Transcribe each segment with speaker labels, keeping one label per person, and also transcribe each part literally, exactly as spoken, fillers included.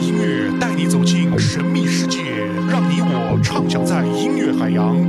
Speaker 1: 音乐带你走进神秘世界，让你我畅想在音乐海洋。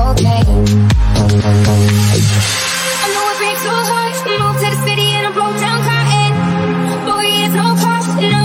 Speaker 2: I know it breaks so hard. Moved to the city and I broke down.